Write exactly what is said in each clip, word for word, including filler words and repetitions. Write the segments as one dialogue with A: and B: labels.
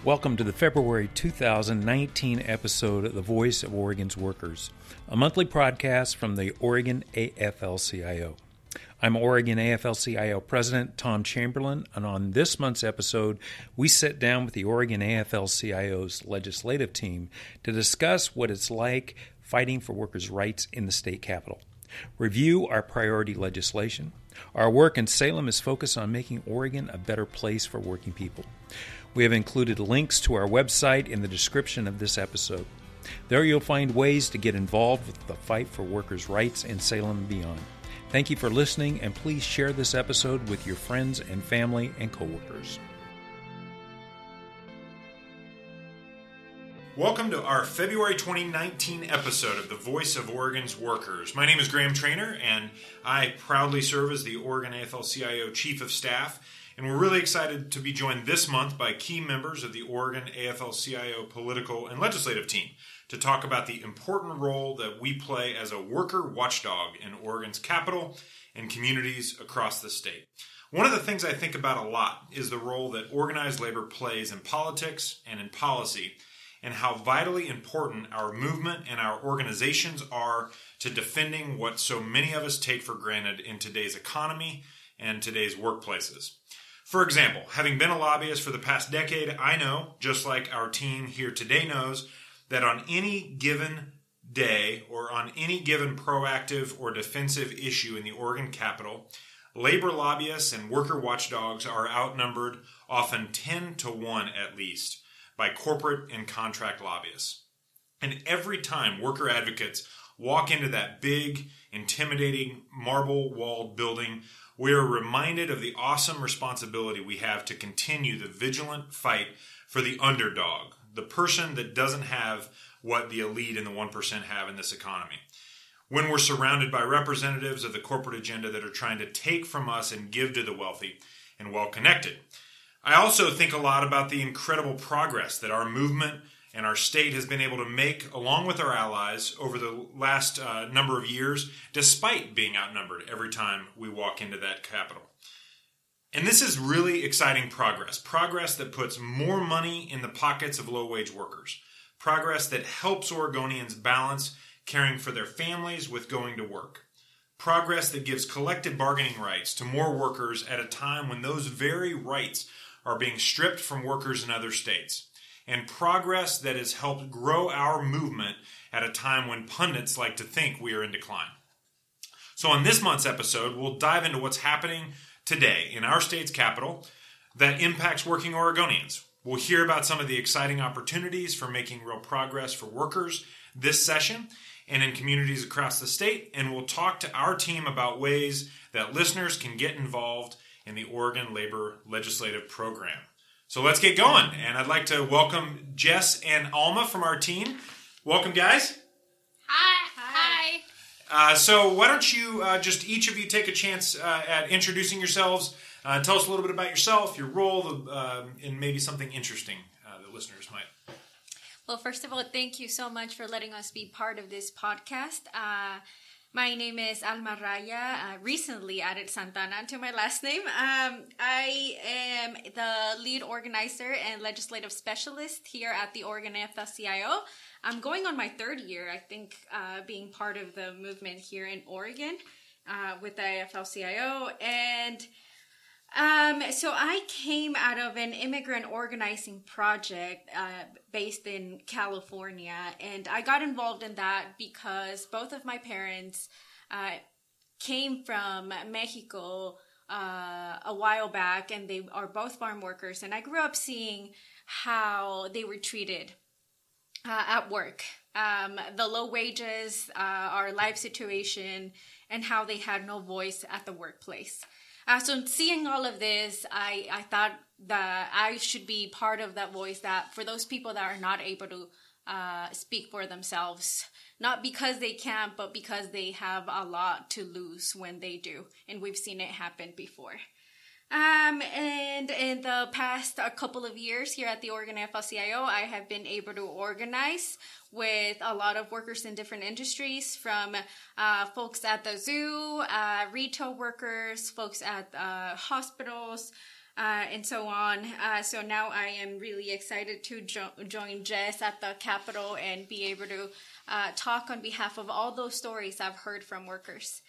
A: Welcome to the February two thousand nineteen episode of The Voice of Oregon's Workers, a monthly podcast from the Oregon A F L C I O. I'm Oregon A F L C I O President Tom Chamberlain, and on this month's episode, we sit down with the Oregon A F L C I O's legislative team to discuss what it's like fighting for workers' rights in the state capitol, review our priority legislation. Our work in Salem is focused on making Oregon a better place for working people. We have included links to our website in the description of this episode. There you'll find ways to get involved with the fight for workers' rights in Salem and beyond. Thank you for listening, and please share this episode with your friends and family and coworkers.
B: Welcome to our February twenty nineteen episode of The Voice of Oregon's Workers. My name is Graham Trainer, and I proudly serve as the Oregon A F L C I O Chief of Staff. And we're really excited to be joined this month by key members of the Oregon A F L C I O political and legislative team to talk about the important role that we play as a worker watchdog in Oregon's capital and communities across the state. One of the things I think about a lot is the role that organized labor plays in politics and in policy, and how vitally important our movement and our organizations are to defending what so many of us take for granted in today's economy and today's workplaces. For example, having been a lobbyist for the past decade, I know, just like our team here today knows, that on any given day or on any given proactive or defensive issue in the Oregon Capitol, labor lobbyists and worker watchdogs are outnumbered often ten to one at least by corporate and contract lobbyists. And every time worker advocates walk into that big, intimidating, marble-walled building, we are reminded of the awesome responsibility we have to continue the vigilant fight for the underdog, the person that doesn't have what the elite and the one percent have in this economy. When we're surrounded by representatives of the corporate agenda that are trying to take from us and give to the wealthy and well-connected. I also think a lot about the incredible progress that our movement and our state has been able to make along with our allies over the last uh, number of years, despite being outnumbered every time we walk into that capital. And this is really exciting progress, progress that puts more money in the pockets of low-wage workers, progress that helps Oregonians balance caring for their families with going to work, progress that gives collective bargaining rights to more workers at a time when those very rights are being stripped from workers in other states, and progress that has helped grow our movement at a time when pundits like to think we are in decline. So on this month's episode, we'll dive into what's happening today in our state's capital that impacts working Oregonians. We'll hear about some of the exciting opportunities for making real progress for workers this session and in communities across the state, and we'll talk to our team about ways that listeners can get involved in the Oregon Labor Legislative Program. So let's get going, and I'd like to welcome Jess and Alma from our team. Welcome, guys.
C: Hi. Hi.
B: Uh, so why don't you uh, just each of you take a chance uh, at introducing yourselves. Uh, tell us a little bit about yourself, your role, uh, and maybe something interesting uh, that listeners might.
C: Well, first of all, thank you so much for letting us be part of this podcast. Uh, my name is Alma Raya. I recently added Santana to my last name. Um, I am the lead organizer and legislative specialist here at the Oregon A F L C I O. I'm going on my third year, I think, uh, being part of the movement here in Oregon uh, with the A F L C I O. And um, so I came out of an immigrant organizing project uh, based in California, and I got involved in that because both of my parents uh, came from Mexico uh, a while back, and they are both farm workers, and I grew up seeing how they were treated uh, at work. Um, the low wages, uh, our life situation, and how they had no voice at the workplace. Uh, so seeing all of this, I, I thought that I should be part of that voice that for those people that are not able to uh, speak for themselves, not because they can't, but because they have a lot to lose when they do. And we've seen it happen before. Um, and in the past a couple of years here at the Oregon A F L C I O, I have been able to organize with a lot of workers in different industries, from uh, folks at the zoo, uh, retail workers, folks at uh, hospitals, uh, and so on. Uh, so now I am really excited to jo- join Jess at the Capitol and be able to uh, talk on behalf of all those stories I've heard from workers.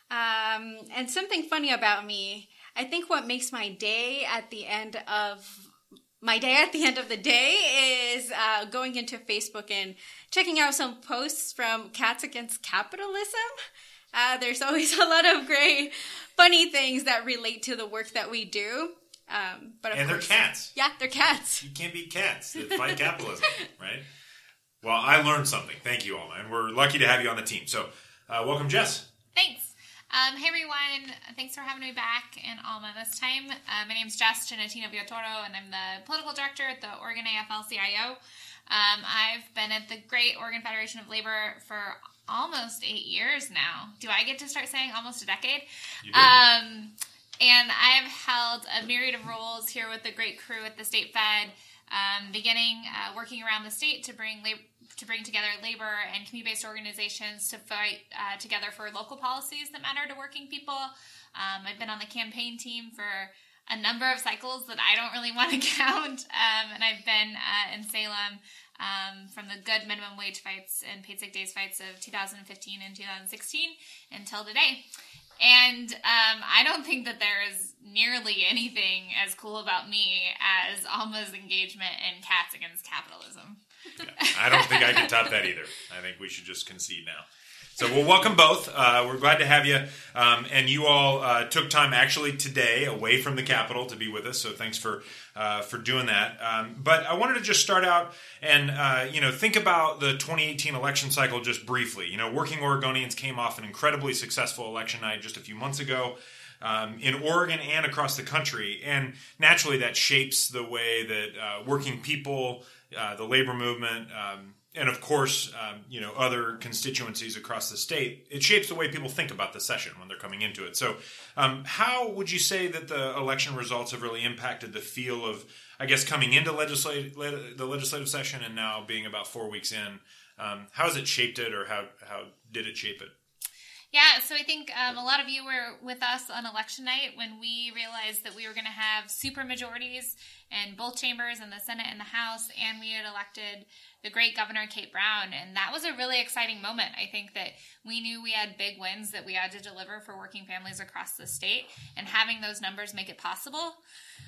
C: Um, and something funny about me, I think what makes my day at the end of my day at the end of the day is uh, going into Facebook and checking out some posts from Cats Against Capitalism. Uh, there's always a lot of great, funny things that relate to the work that we do. Um, but of
B: and
C: course,
B: they're cats.
C: Yeah, they're cats.
B: You can't beat cats that fight capitalism, right? Well, I learned something. Thank you, Alma. And we're lucky to have you on the team. So, uh, welcome, Jess.
D: Thanks. Um, hey, everyone. Thanks for having me back in Alma this time. Uh, my name's Jess Genetina Villatoro, and I'm the political director at the Oregon A F L C I O. Um, I've been at the Great Oregon Federation of Labor for almost eight years now. Do I get to start saying almost a decade?
B: You do.
D: Um, and I've held a myriad of roles here with the great crew at the State Fed, um, beginning uh, working around the state to bring labor, to bring together labor and community-based organizations to fight uh, together for local policies that matter to working people. Um, I've been on the campaign team for a number of cycles that I don't really want to count, um, and I've been uh, in Salem um, from the good minimum wage fights and paid sick days fights of two thousand fifteen and two thousand sixteen until today. And um, I don't think that there is nearly anything as cool about me as Alma's engagement in Cats Against Capitalism.
B: Yeah, I don't think I can top that either. I think we should just concede now. So, well, welcome both. Uh, we're glad to have you. Um, and you all uh, took time actually today away from the Capitol to be with us. So thanks for uh, for doing that. Um, but I wanted to just start out and, uh, you know, think about the twenty eighteen election cycle just briefly. You know, working Oregonians came off an incredibly successful election night just a few months ago. Um, in Oregon and across the country. And naturally that shapes the way that uh, working people, uh, the labor movement, um, and of course, um, you know, other constituencies across the state, it shapes the way people think about the session when they're coming into it. So um, how would you say that the election results have really impacted the feel of, I guess, coming into legislative, the legislative session and now being about four weeks in? Um, how has it shaped it, or how, how did it shape it?
D: Yeah, so I think um, a lot of you were with us on election night when we realized that we were going to have super majorities in both chambers, in the Senate and the House, and we had elected the great Governor Kate Brown, and that was a really exciting moment. I think that we knew we had big wins that we had to deliver for working families across the state, and having those numbers make it possible.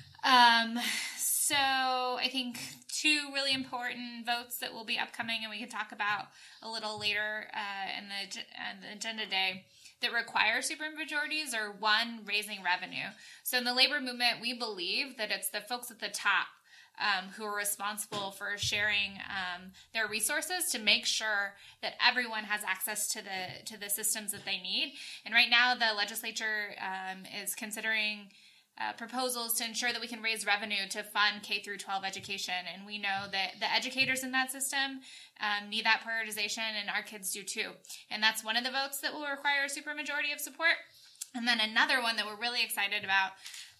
D: Um, so I think two really important votes that will be upcoming, and we can talk about a little later uh, in the, uh, the agenda day, that require supermajorities are, one, raising revenue. So in the labor movement, we believe that it's the folks at the top um, who are responsible for sharing um, their resources to make sure that everyone has access to the to the systems that they need. And right now, the legislature um, is considering Uh, proposals to ensure that we can raise revenue to fund K through twelve education. And we know that the educators in that system um, need that prioritization, and our kids do too. And that's one of the votes that will require a supermajority of support. And then another one that we're really excited about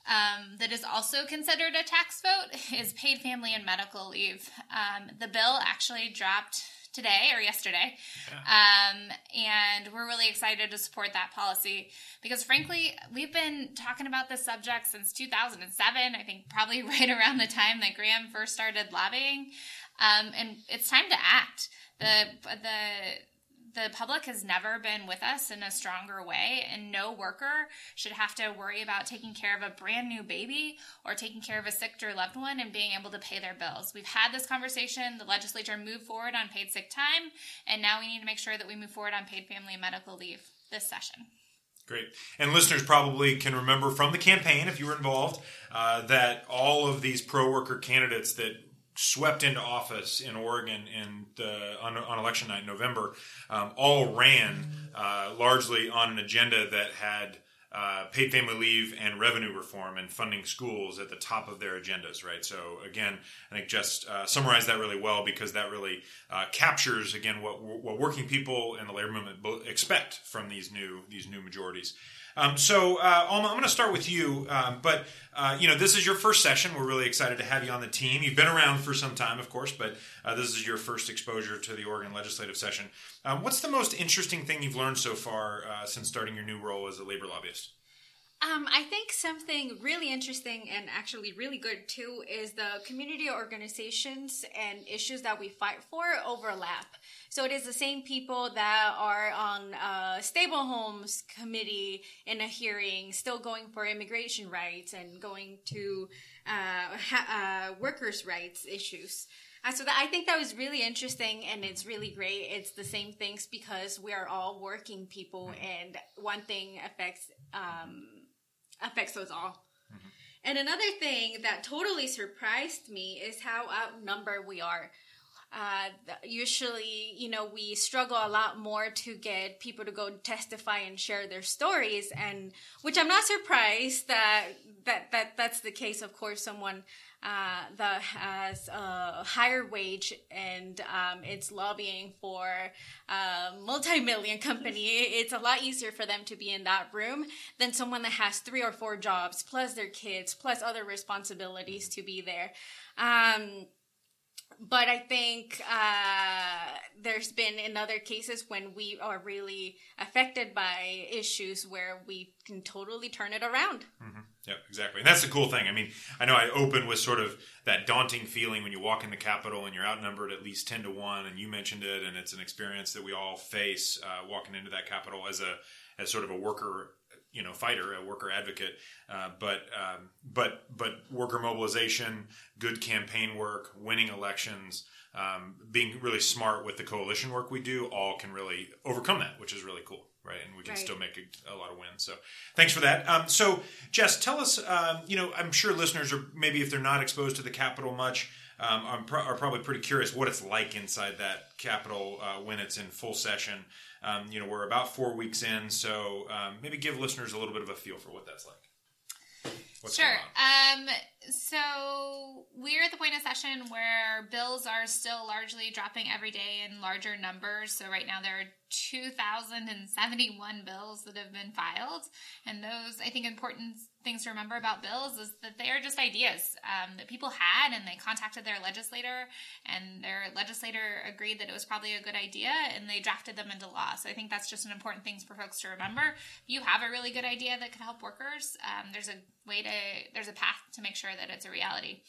D: um, that is also considered a tax vote is paid family and medical leave. Um, the bill actually dropped today or yesterday. Yeah. Um, and we're really excited to support that policy because, frankly, we've been talking about this subject since two thousand seven, I think probably right around the time that Graham first started lobbying. Um, and it's time to act. The, the, the public has never been with us in a stronger way, and no worker should have to worry about taking care of a brand new baby or taking care of a sick or loved one and being able to pay their bills. We've had this conversation. The legislature moved forward on paid sick time, and now we need to make sure that we move forward on paid family and medical leave this session.
B: Great. And listeners probably can remember from the campaign, if you were involved, uh, that all of these pro-worker candidates that swept into office in Oregon in the, on, on election night in November, um, all ran uh, largely on an agenda that had uh, paid family leave and revenue reform and funding schools at the top of their agendas, right? So again, I think just uh, summarized that really well because that really uh, captures again what what working people and the labor movement expect from these new these new majorities. Um, so, uh, Alma, I'm going to start with you, um, but, uh, you know, this is your first session. We're really excited to have you on the team. You've been around for some time, of course, but uh, this is your first exposure to the Oregon legislative session. Um, what's the most interesting thing you've learned so far uh, since starting your new role as a labor lobbyist?
C: Um, I think something really interesting and actually really good too is the community organizations and issues that we fight for overlap. So it is the same people that are on a stable homes committee in a hearing, still going for immigration rights and going to uh, ha- uh, workers' rights issues. Uh, so that, I think that was really interesting, and it's really great. It's the same things because we are all working people, and one thing affects um, affects us all. Mm-hmm. And another thing that totally surprised me is how outnumbered we are. Uh, usually, you know, we struggle a lot more to get people to go testify and share their stories, and which I'm not surprised that that, that that's the case. Of course, someone uh, that has a higher wage and um, it's lobbying for a multi-million company, it's a lot easier for them to be in that room than someone that has three or four jobs, plus their kids, plus other responsibilities to be there. Um, But I think uh, there's been in other cases when we are really affected by issues where we can totally turn it around.
B: Mm-hmm. Yeah, exactly. And that's the cool thing. I mean, I know I open with sort of that daunting feeling when you walk in the Capitol and you're outnumbered at least ten to one, and you mentioned it, and it's an experience that we all face uh, walking into that Capitol as a as sort of a worker, you know, fighter, a worker advocate, uh, but um, but but worker mobilization, good campaign work, winning elections, um, being really smart with the coalition work we do, all can really overcome that, which is really cool, right? And we can
C: right.
B: still make a, a lot of wins. So thanks for that. Um, so Jess, tell us, um, you know, I'm sure listeners are maybe if they're not exposed to the Capitol much, um, are, pro- are probably pretty curious what it's like inside that Capitol uh, when it's in full session. Um, you know, we're about four weeks in, so um, maybe give listeners a little bit of a feel for what that's like. What's
D: sure. Um, so we're at the point of session where bills are still largely dropping every day in larger numbers. So right now there are two thousand seventy-one bills that have been filed. And those, I think, important things to remember about bills is that they are just ideas um, that people had, and they contacted their legislator, and their legislator agreed that it was probably a good idea, and they drafted them into law. So I think that's just an important thing for folks to remember. If you have a really good idea that could help workers, um, there's a way to, there's a path to make sure that it's a reality.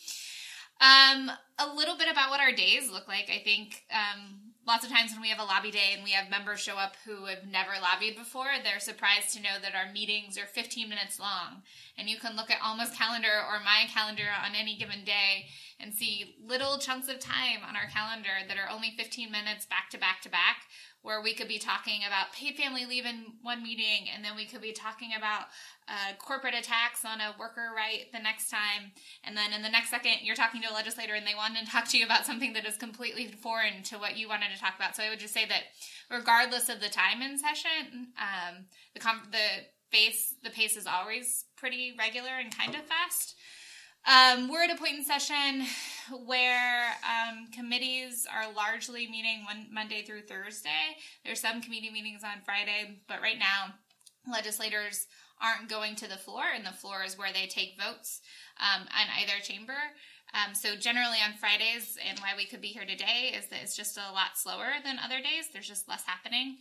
D: Um, a little bit about what our days look like. I think um, lots of times when we have a lobby day and we have members show up who have never lobbied before, they're surprised to know that our meetings are fifteen minutes long. And you can look at Alma's calendar or my calendar on any given day and see little chunks of time on our calendar that are only fifteen minutes back to back to back, where we could be talking about paid family leave in one meeting, and then we could be talking about uh, corporate attacks on a worker right the next time. And then in the next second, you're talking to a legislator and they want to talk to you about something that is completely foreign to what you wanted to talk about. So I would just say that regardless of the time in session, um, the, com- the, pace, the pace is always pretty regular and kind of fast. Um, we're at a point in session where um, committees are largely meeting one Monday through Thursday. There's some committee meetings on Friday, but right now legislators aren't going to the floor, and the floor is where they take votes um, on either chamber. Um, so generally on Fridays, and why we could be here today, is that it's just a lot slower than other days. There's just less happening.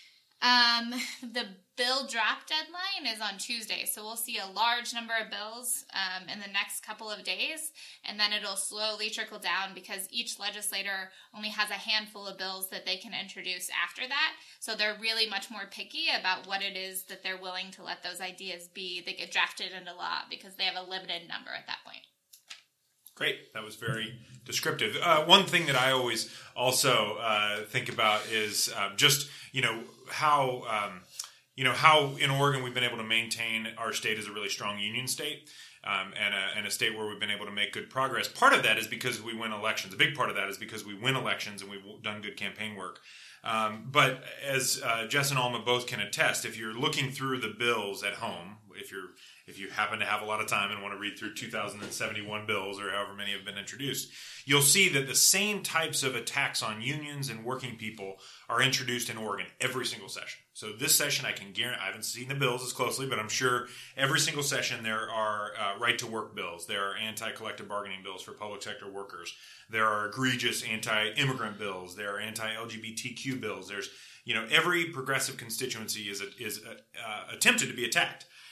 D: Um, the bill drop deadline is on Tuesday, so we'll see a large number of bills um, in the next couple of days, and then it'll slowly trickle down because each legislator only has a handful of bills that they can introduce after that, so they're really much more picky about what it is that they're willing to let those ideas be that get drafted into law because they have a limited number at that point.
B: Great. That was very descriptive. Uh, one thing that I always also uh, think about is uh, just, you know, how, um, you know, how in Oregon we've been able to maintain our state as a really strong union state um, and, a, and a state where we've been able to make good progress. Part of that is because we win elections. A big part of that is because we win elections and we've done good campaign work. Um, but as uh, Jess and Alma both can attest, if you're looking through the bills at home, if you're if you happen to have a lot of time and want to read through two thousand seventy-one bills or however many have been introduced, you'll see that the same types of attacks on unions and working people are introduced in Oregon every single session. So this session, I can guarantee, I haven't seen the bills as closely, but I'm sure every single session there are uh, right-to-work bills. There are anti-collective bargaining bills for public sector workers. There are egregious anti-immigrant bills. There are anti-L G B T Q bills. There's, you know, every progressive constituency is, a, is a, uh, attempted to be attacked.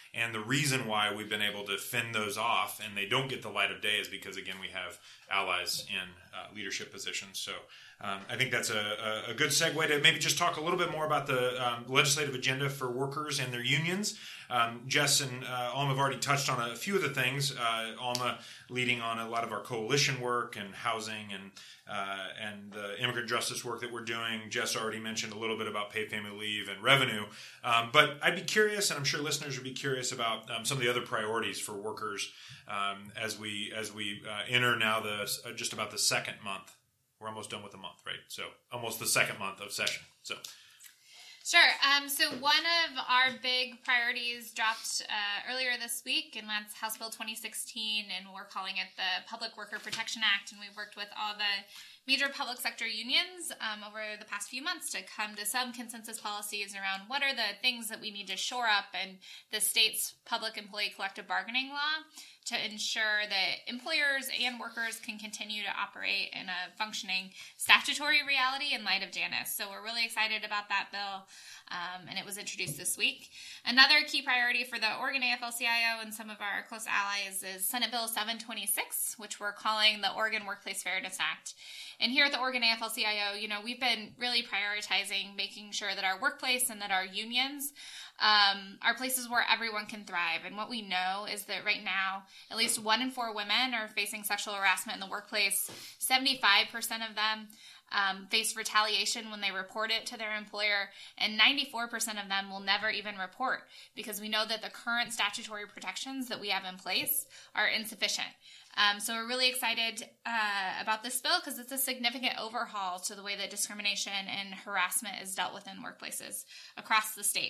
B: And the reason why we've been able to fend those off and they don't get the light of day is because, again, we have allies in uh, leadership positions. So um, I think that's a, a good segue to maybe just talk a little bit more about the um, legislative agenda for workers and their unions. Um, Jess and uh, Alma have already touched on a few of the things. Uh, Alma leading on a lot of our coalition work and housing and uh, and the immigrant justice work that we're doing. Jess already mentioned a little bit about paid family leave and revenue. Um, but I'd be curious, and I'm sure listeners would be curious about um, some of the other priorities for workers um, as we as we uh, enter now the uh, just about the second month. We're almost done with the month, right? So almost the second month of session. So.
D: Sure. Um, so one of our big priorities dropped uh, earlier this week, and that's House Bill twenty sixteen, and we're calling it the Public Worker Protection Act, and we've worked with all the major public sector unions um, over the past few months to come to some consensus policies around what are the things that we need to shore up in the state's public employee collective bargaining law to ensure that employers and workers can continue to operate in a functioning statutory reality in light of Janus. So we're really excited about that bill, um, and it was introduced this week. Another key priority for the Oregon A F L C I O and some of our close allies is Senate Bill seven twenty-six, which we're calling the Oregon Workplace Fairness Act. And here at the Oregon A F L C I O, you know, we've been really prioritizing making sure that our workplace and that our unions um, are places where everyone can thrive. And what we know is that right now, at least one in four women are facing sexual harassment in the workplace. seventy-five percent of them um, face retaliation when they report it to their employer, and ninety-four percent of them will never even report because we know that the current statutory protections that we have in place are insufficient. Um, so we're really excited uh, about this bill because it's a significant overhaul to the way that discrimination and harassment is dealt with in workplaces across the state.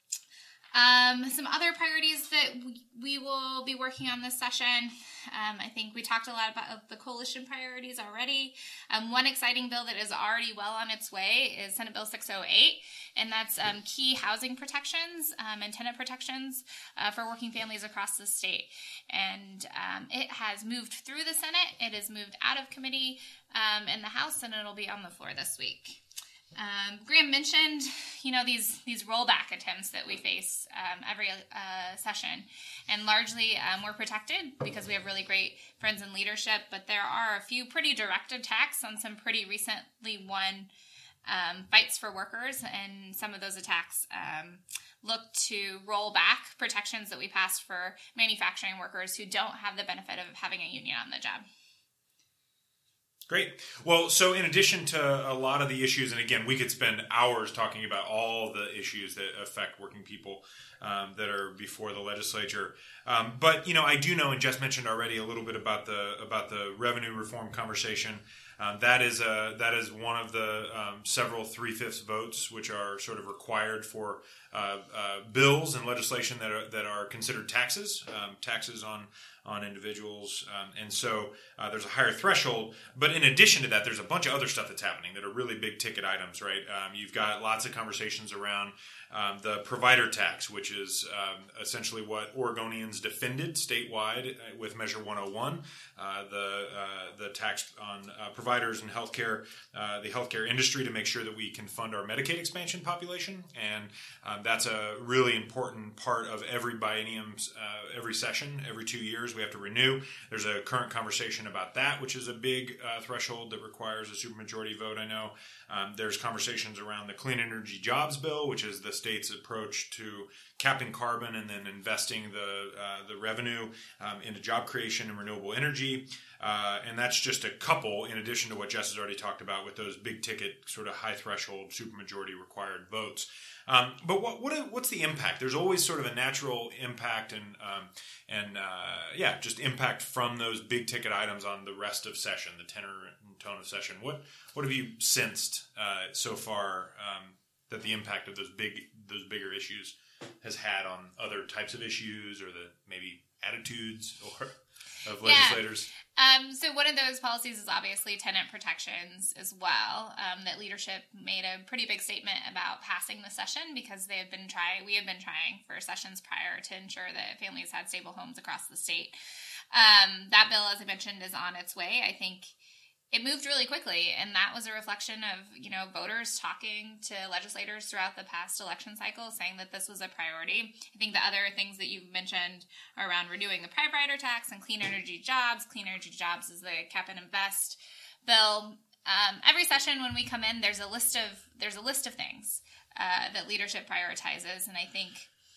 D: Um, some other priorities that we, we will be working on this session. Um, I think we talked a lot about the coalition priorities already. Um, one exciting bill that is already well on its way is Senate Bill six oh eight, and that's um, key housing protections um, and tenant protections uh, for working families across the state. And um, it has moved through the Senate. It has moved out of committee um, in the House, and it'll be on the floor this week. Um, Graham mentioned, you know, these these rollback attempts that we face um, every uh, session, and largely um, we're protected because we have really great friends in leadership, but there are a few pretty direct attacks on some pretty recently won um, fights for workers, and some of those attacks um, look to roll back protections that we passed for manufacturing workers who don't have the benefit of having a union on the job.
B: Great. Well, so in addition to a lot of the issues, and again, we could spend hours talking about all the issues that affect working people um, that are before the legislature. Um, but, you know, I do know, and Jess mentioned already a little bit about the about the revenue reform conversation. Um, that is a, that is one of the um, several three-fifths votes which are sort of required for uh, uh, bills and legislation that are that are considered taxes, um, taxes on on individuals, um, and so uh, there's a higher threshold. But in addition to that, there's a bunch of other stuff that's happening that are really big ticket items, right? Um, you've got lots of conversations around um, the provider tax, which is um, essentially what Oregonians defended statewide with Measure one oh one, uh, the uh, the tax on uh, providers and healthcare, uh, the healthcare industry, to make sure that we can fund our Medicaid expansion population, and um, that's a really important part of every biennium, uh, every session, every two years. We have to renew. There's a current conversation about that, which is a big uh, threshold that requires a supermajority vote, I know. Um, there's conversations around the Clean Energy Jobs Bill, which is the state's approach to capping carbon and then investing the uh, the revenue um, into job creation and renewable energy. Uh, and that's just a couple, in addition to what Jess has already talked about with those big ticket, sort of high threshold supermajority required votes. Um, but what, what what's the impact? There's always sort of a natural impact and um, and uh, yeah, just impact from those big ticket items on the rest of session, the tenor and tone of session. What what have you sensed uh, so far um, that the impact of those big those bigger issues has had on other types of issues, or the maybe attitudes or of legislators?
D: Yeah. Um, so one of those policies is obviously tenant protections as well. Um, that leadership made a pretty big statement about passing the session because they had been trying. We had been trying for sessions prior to ensure that families had stable homes across the state. Um, that bill, as I mentioned, is on its way. I think it moved really quickly, and that was a reflection of, you know, voters talking to legislators throughout the past election cycle, saying that this was a priority. I think the other things that you've mentioned are around renewing the private rider tax and clean energy jobs. Clean energy jobs is the Cap and Invest bill. Um, every session when we come in, there's a list of there's a list of things uh, that leadership prioritizes, and I think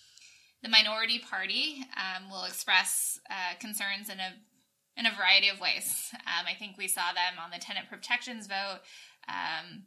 D: the minority party um, will express uh, concerns in a in a variety of ways. Um, I think we saw them on the tenant protections vote, um,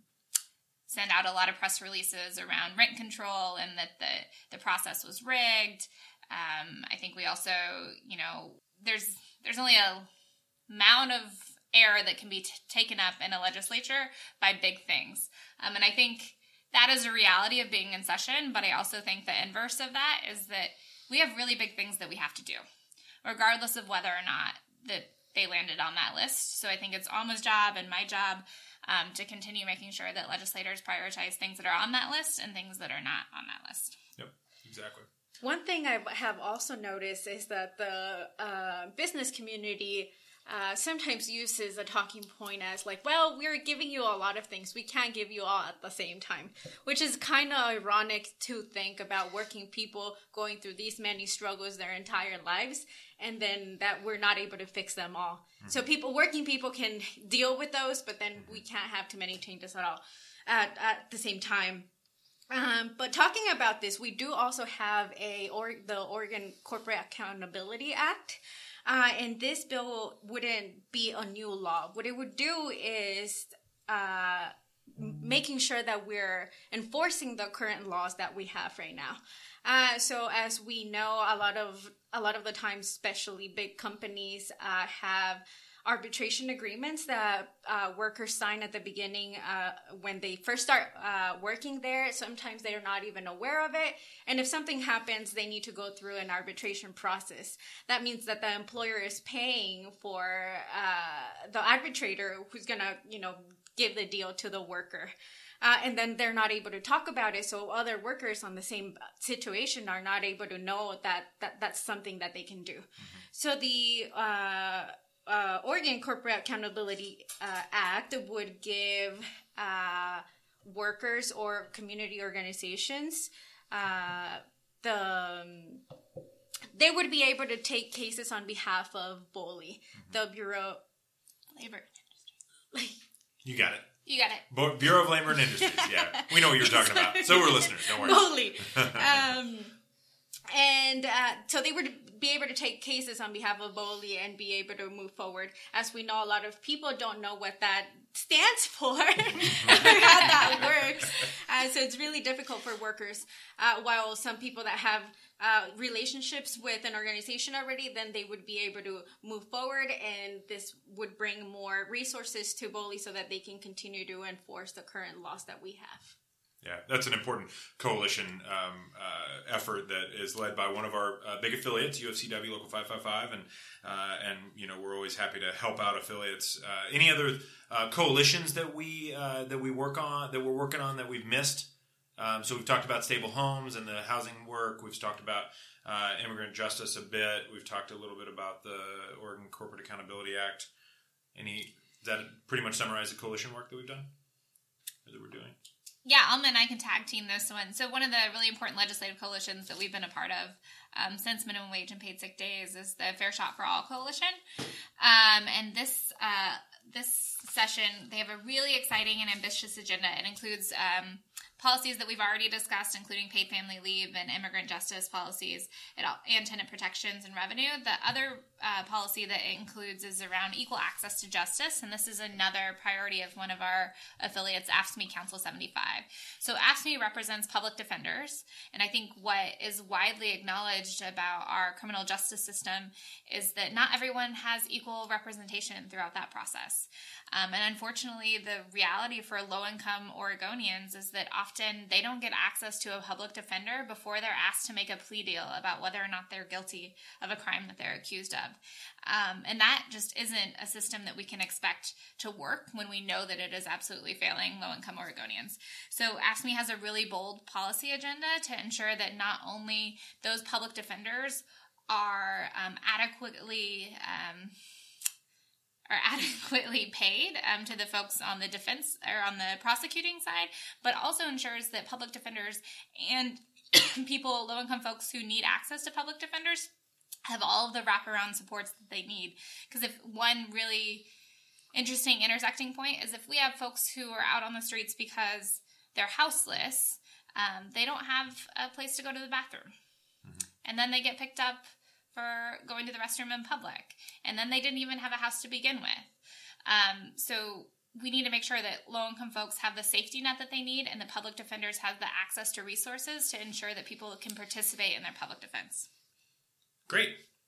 D: send out a lot of press releases around rent control and that the, the process was rigged. Um, I think we also, you know, there's there's only a amount of air that can be t- taken up in a legislature by big things. Um, and I think that is a reality of being in session, but I also think the inverse of that is that we have really big things that we have to do, regardless of whether or not that they landed on that list. So I think it's Alma's job and my job um, to continue making sure that legislators prioritize things that are on that list and things that are not on that list.
B: Yep, exactly.
C: One thing I have also noticed is that the uh, business community uh, sometimes uses a talking point as like, well, we're giving you a lot of things. We can't give you all at the same time, which is kind of ironic to think about working people going through these many struggles their entire lives, and then that we're not able to fix them all. Mm-hmm. So people, working people can deal with those, but then we can't have too many changes at all at, at the same time. Um, but talking about this, we do also have a or, the Oregon Corporate Accountability Act. Uh, and this bill wouldn't be a new law. What it would do is uh, making sure that we're enforcing the current laws that we have right now. Uh, so as we know, a lot of a lot of the times, especially big companies uh, have arbitration agreements that uh, workers sign at the beginning uh, when they first start uh, working there. Sometimes they're not even aware of it. And if something happens, they need to go through an arbitration process. That means that the employer is paying for uh, the arbitrator who's going to, you know, give the deal to the worker. Uh, and then they're not able to talk about it. So other workers on the same situation are not able to know that, that that's something that they can do. Mm-hmm. So the uh, uh, Oregon Corporate Accountability uh, Act would give uh, workers or community organizations uh, the... Um, they would be able to take cases on behalf of BOLI, mm-hmm. the Bureau... Labor Industry.
B: You got it.
D: You got it.
B: Bo- Bureau of Labor and Industries, yeah. We know what you're talking about. So we're listeners, don't worry.
C: BOLI. um, and uh, so they would be able to take cases on behalf of BOLI and be able to move forward. As we know, a lot of people don't know what that stands for or how that works. Uh, so it's really difficult for workers. Uh, while some people that have uh, relationships with an organization already, then they would be able to move forward, and this would bring more resources to BOLI so that they can continue to enforce the current laws that we have.
B: Yeah, that's an important coalition um, uh, effort that is led by one of our uh, big affiliates, U F C W Local five five five, and uh, and you know we're always happy to help out affiliates. Uh, any other uh, coalitions that we uh, that we work on that we're working on that we've missed? Um, so we've talked about stable homes and the housing work. We've talked about uh, immigrant justice a bit. We've talked a little bit about the Oregon Corporate Accountability Act. Any does that pretty much summarize the coalition work that we've done or that we're doing?
D: Yeah, Alma and I can tag team this one. So one of the really important legislative coalitions that we've been a part of um, since minimum wage and paid sick days is the Fair Shot for All coalition. Um, and this uh, this session, they have a really exciting and ambitious agenda. It includes um, policies that we've already discussed, including paid family leave and immigrant justice policies and tenant protections and revenue. The other uh, policy that it includes is around equal access to justice, and this is another priority of one of our affiliates, A F S C M E Council seventy-five. So A F S C M E represents public defenders, and I think what is widely acknowledged about our criminal justice system is that not everyone has equal representation throughout that process. Um, and unfortunately, the reality for low-income Oregonians is that often they don't get access to a public defender before they're asked to make a plea deal about whether or not they're guilty of a crime that they're accused of. Um, and that just isn't a system that we can expect to work when we know that it is absolutely failing low-income Oregonians. So A F S C M E has a really bold policy agenda to ensure that not only those public defenders are um, adequately... Um, are adequately paid um, to the folks on the defense or on the prosecuting side, but also ensures that public defenders and people, low-income folks who need access to public defenders have all of the wraparound supports that they need. Because if one really interesting intersecting point is if we have folks who are out on the streets because they're houseless, um, they don't have a place to go to the bathroom. Mm-hmm. And then they get picked up for going to the restroom in public. And then they didn't even have a house to begin with. Um, so we need to make sure that low-income folks have the safety net that they need and the public defenders have the access to resources to ensure that people can participate in their public defense.
B: Great.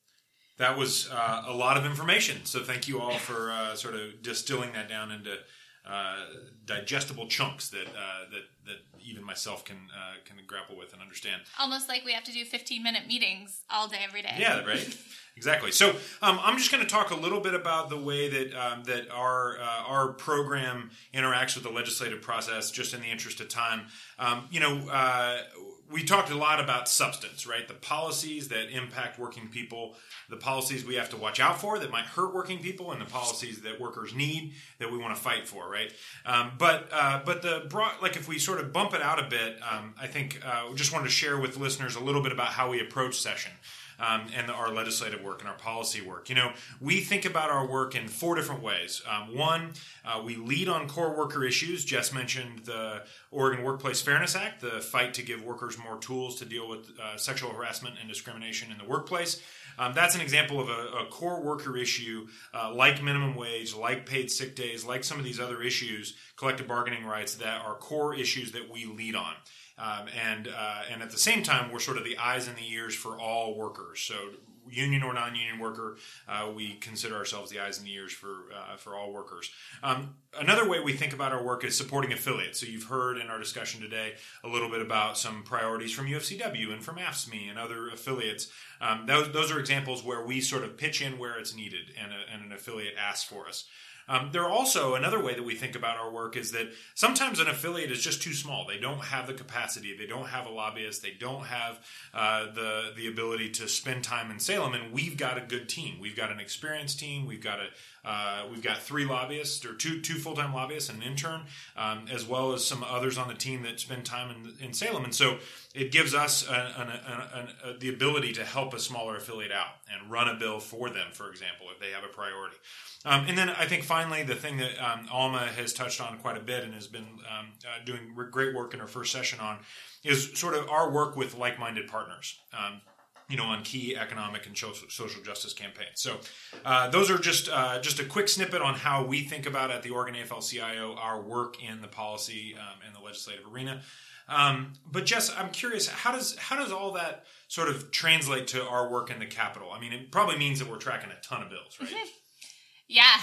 B: That was uh, a lot of information. So thank you all for uh, sort of distilling that down into uh, digestible chunks that uh, that that even myself can uh, can grapple with and understand.
D: Almost like we have to do fifteen-minute meetings all day, every day.
B: Yeah, right. Exactly. So um, I'm just going to talk a little bit about the way that um, that our uh, our program interacts with the legislative process, just in the interest of time. Um, you know, uh, we talked a lot about substance, right? The policies that impact working people, the policies we have to watch out for that might hurt working people, and the policies that workers need that we want to fight for, right? Um, but uh, but the broad, like if we sort of bump it out a bit, um, I think uh, we just wanted to share with listeners a little bit about how we approach session. Um, and our legislative work and our policy work. You know, we think about our work in four different ways. Um, one, uh, we lead on core worker issues. Jess mentioned the Oregon Workplace Fairness Act, the fight to give workers more tools to deal with uh, sexual harassment and discrimination in the workplace. Um, that's an example of a, a core worker issue uh, like minimum wage, like paid sick days, like some of these other issues, collective bargaining rights, that are core issues that we lead on. Um, and uh, and at the same time, we're sort of the eyes and the ears for all workers. So union or non-union worker, uh, we consider ourselves the eyes and the ears for uh, for all workers. Um, another way we think about our work is supporting affiliates. So you've heard in our discussion today a little bit about some priorities from U F C W and from A F S M E and other affiliates. Um, those, those are examples where we sort of pitch in where it's needed and, a, and an affiliate asks for us. Um, there are also another way that we think about our work is that sometimes an affiliate is just too small. They don't have the capacity. They don't have a lobbyist. They don't have uh, the the ability to spend time in Salem. And we've got a good team. We've got an experienced team. We've got a uh, we've got three lobbyists or two two full time lobbyists and an intern, um, as well as some others on the team that spend time in, in Salem. And so it gives us a, an, a, a, a, the ability to help a smaller affiliate out and run a bill for them, for example, if they have a priority. Um, and then I think finally the thing that um, Alma has touched on quite a bit and has been um, uh, doing great work in her first session on is sort of our work with like-minded partners, um, you know, on key economic and social justice campaigns. So uh, those are just uh, just a quick snippet on how we think about at the Oregon A F L C I O our work in the policy um, and the legislative arena. Um, but Jess, I'm curious, how does how does all that sort of translate to our work in the Capitol? I mean, it probably means that we're tracking a ton of bills, right?
D: Mm-hmm. Yeah,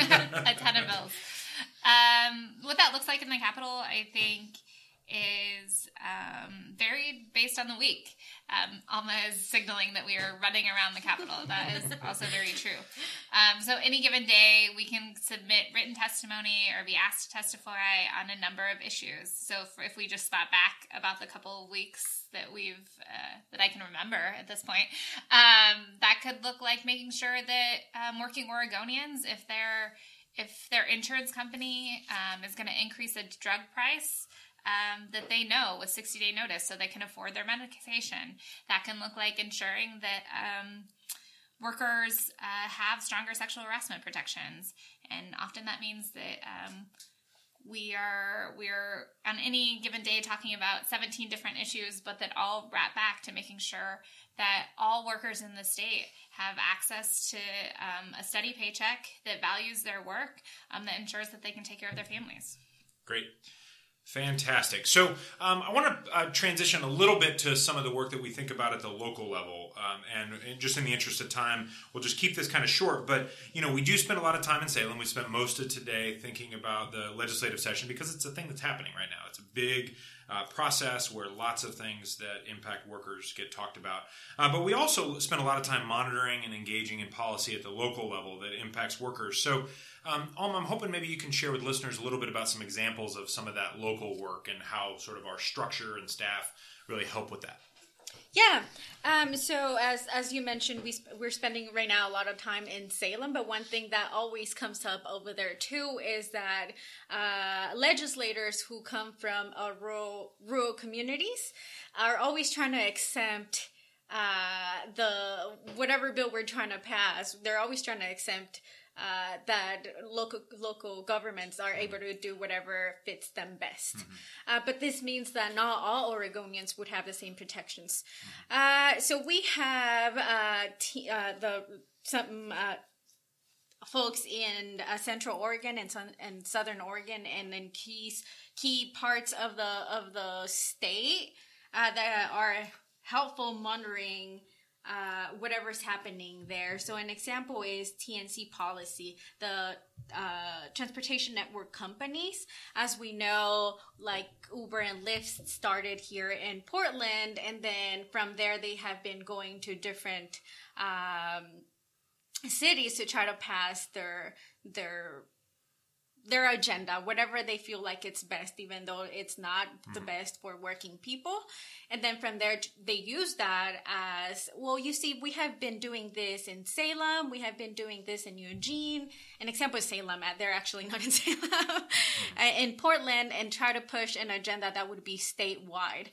D: a ton of bills. Um, what that looks like in the Capitol, I think, is um, varied based on the week. Um, Alma is signaling that we are running around the Capitol. That is also very true. Um, so any given day, we can submit written testimony or be asked to testify on a number of issues. So if, if we just thought back about the couple of weeks that we've uh, that I can remember at this point, um, that could look like making sure that um, working Oregonians, if their if their insurance company um, is going to increase a drug price, Um, that they know with sixty-day notice so they can afford their medication. That can look like ensuring that um, workers uh, have stronger sexual harassment protections. And often that means that um, we are we're on any given day talking about seventeen different issues, but that all wrap back to making sure that all workers in the state have access to um, a steady paycheck that values their work, um, that ensures that they can take care of their families.
B: Great. Fantastic. So um, I want to uh, transition a little bit to some of the work that we think about at the local level. Um, and, and just in the interest of time, we'll just keep this kind of short. But, you know, we do spend a lot of time in Salem. We spent most of today thinking about the legislative session because it's a thing that's happening right now. It's a big uh, process where lots of things that impact workers get talked about. Uh, but we also spend a lot of time monitoring and engaging in policy at the local level that impacts workers. So Um, Alma, I'm hoping maybe you can share with listeners a little bit about some examples of some of that local work and how sort of our structure and staff really help with that.
C: Yeah. Um, so as as you mentioned, we sp- we're spending right now a lot of time in Salem, but one thing that always comes up over there too is that uh, legislators who come from uh, rural rural communities are always trying to exempt uh, the whatever bill we're trying to pass. They're always trying to exempt uh, that local local governments are able to do whatever fits them best. Mm-hmm. Uh, but this means that not all Oregonians would have the same protections. Mm-hmm. Uh, so we have uh, t- uh, the some uh, folks in uh, Central Oregon and, sun- and Southern Oregon, and in key key parts of the of the state uh, that are helpful monitoring uh, whatever's happening there. So an example is T N C policy, the uh, transportation network companies. As we know, like Uber and Lyft started here in Portland, and then from there they have been going to different um, cities to try to pass their their their agenda, whatever they feel like it's best, even though it's not mm-hmm. the best for working people. And then from there, they use that as, well, you see, we have been doing this in Salem. We have been doing this in Eugene. An example is Salem. They're actually not in Salem. Mm-hmm. In Portland, and try to push an agenda that would be statewide.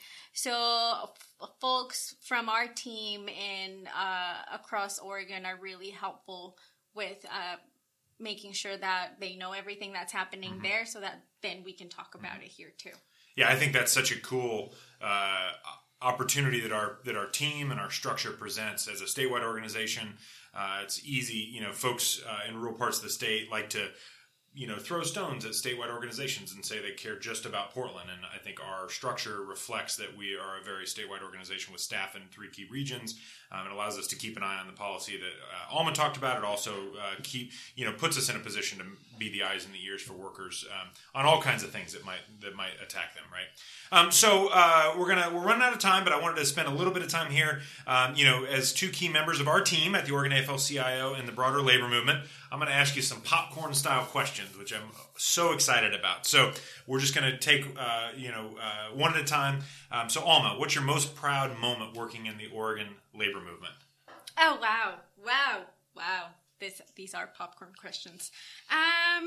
C: So f- folks from our team in uh, across Oregon are really helpful with uh making sure that they know everything that's happening mm-hmm. there, so that then we can talk about mm-hmm. it here too.
B: Yeah, I think that's such a cool uh, opportunity that our that our team and our structure presents as a statewide organization. Uh, it's easy, you know, folks uh, in rural parts of the state like to, you know, throw stones at statewide organizations and say they care just about Portland. And I think our structure reflects that we are a very statewide organization with staff in three key regions. Um, it allows us to keep an eye on the policy that uh, Alma talked about. It also uh, keep, you know, puts us in a position to be the eyes and the ears for workers um, on all kinds of things that might that might attack them, right? Um, so uh, we're gonna we're running out of time, but I wanted to spend a little bit of time here. Um, you know, as two key members of our team at the Oregon A F L C I O and the broader labor movement, I'm going to ask you some popcorn style questions, which I'm so excited about. So we're just going to take uh, you know uh, one at a time. Um, so Alma, what's your most proud moment working in the Oregon labor movement?
C: Oh wow, wow, wow! This these are popcorn questions. Um.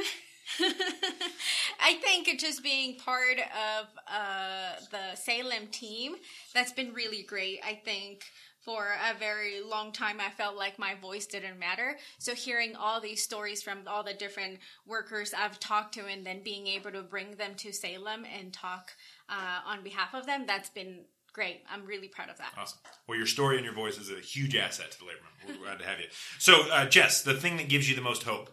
C: I think just being part of uh, the Salem team, that's been really great. I think for a very long time, I felt like my voice didn't matter. So hearing all these stories from all the different workers I've talked to, and then being able to bring them to Salem and talk uh, on behalf of them, that's been great. I'm really proud of that.
B: Awesome. Well, your story and your voice is a huge asset to the labor movement. We're glad to have you. So, uh, Jess, the thing that gives you the most hope?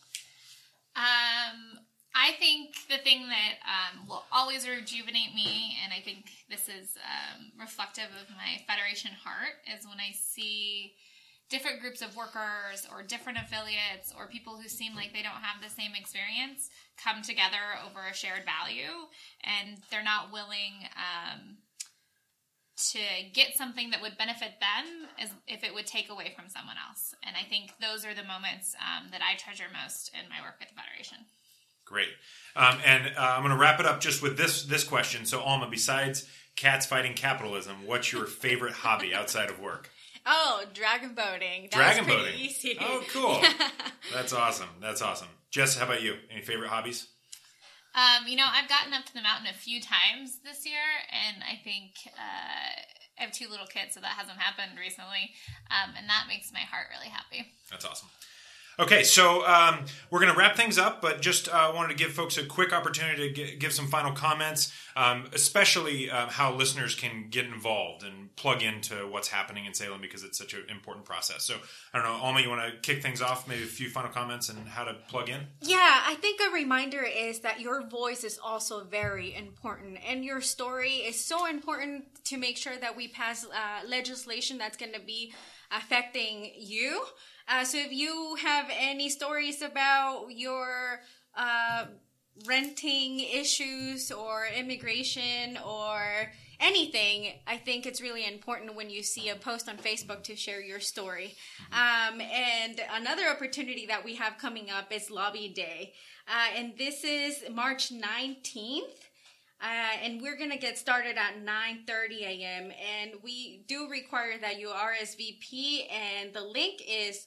D: Um, I think the thing that um, will always rejuvenate me, and I think this is um, reflective of my Federation heart, is when I see different groups of workers or different affiliates or people who seem like they don't have the same experience come together over a shared value, and they're not willing um, to get something that would benefit them as if it would take away from someone else. And I think those are the moments um, that I treasure most in my work at the Federation.
B: Great. Um, and uh, I'm going to wrap it up just with this this question. So, Alma, besides cats fighting capitalism, what's your favorite hobby outside of work?
C: Oh, dragon boating. That
B: dragon
C: was pretty
B: boating.
C: Easy.
B: Oh, cool. That's awesome. That's awesome. Jess, how about you? Any favorite hobbies?
D: Um, you know, I've gotten up to the mountain a few times this year, and I think uh, I have two little kids, so that hasn't happened recently, um, and that makes my heart really happy.
B: That's awesome. Okay, so um, we're going to wrap things up, but just uh, wanted to give folks a quick opportunity to g- give some final comments, um, especially uh, how listeners can get involved and plug into what's happening in Salem, because it's such an important process. So, I don't know, Alma, you want to kick things off, maybe a few final comments and how to plug in?
C: Yeah, I think a reminder is that your voice is also very important, and your story is so important to make sure that we pass uh, legislation that's going to be affecting you. Uh, so if you have any stories about your uh, renting issues or immigration or anything, I think it's really important when you see a post on Facebook to share your story. Um, and another opportunity that we have coming up is Lobby Day. Uh, and this is March nineteenth. Uh, and we're going to get started at nine thirty a.m. And we do require that you R S V P. And the link is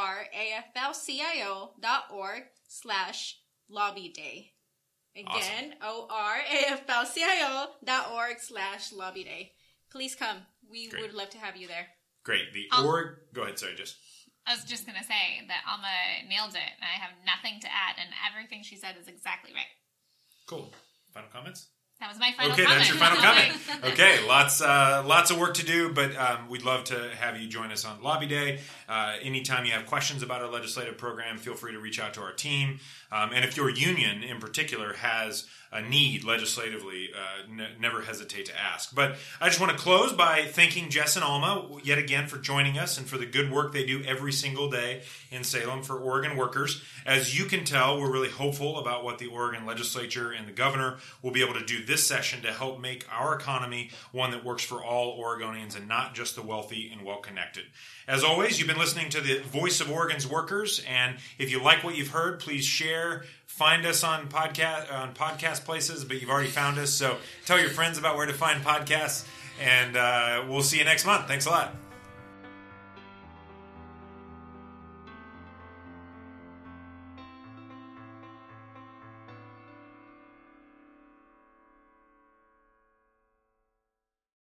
C: oraflcio.org slash lobby day. Again, awesome. oraflcio.org slash lobby day. Please come. We Great. would love to have you there.
B: Great. The
D: I'll,
B: org... Go ahead, sorry, just...
D: I was just going to say that Alma nailed it, and I have nothing to add, and everything she said is exactly right.
B: Cool. Final comments?
D: That was my final
B: okay,
D: comment.
B: Okay, that's your final comment. Okay, lots uh, lots of work to do, but um, we'd love to have you join us on Lobby Day. Uh, anytime you have questions about our legislative program, feel free to reach out to our team. Um, and if your union in particular has a need legislatively, uh, n- never hesitate to ask. But I just want to close by thanking Jess and Alma yet again for joining us and for the good work they do every single day in Salem for Oregon workers. As you can tell, we're really hopeful about what the Oregon legislature and the governor will be able to do this session to help make our economy one that works for all Oregonians and not just the wealthy and well-connected. As always, you've been listening to the Voice of Oregon's Workers, and if you like what you've heard, please share. Find us on podcast on podcast places, but you've already found us, so tell your friends about where to find podcasts, and uh, we'll see you next month. Thanks a lot.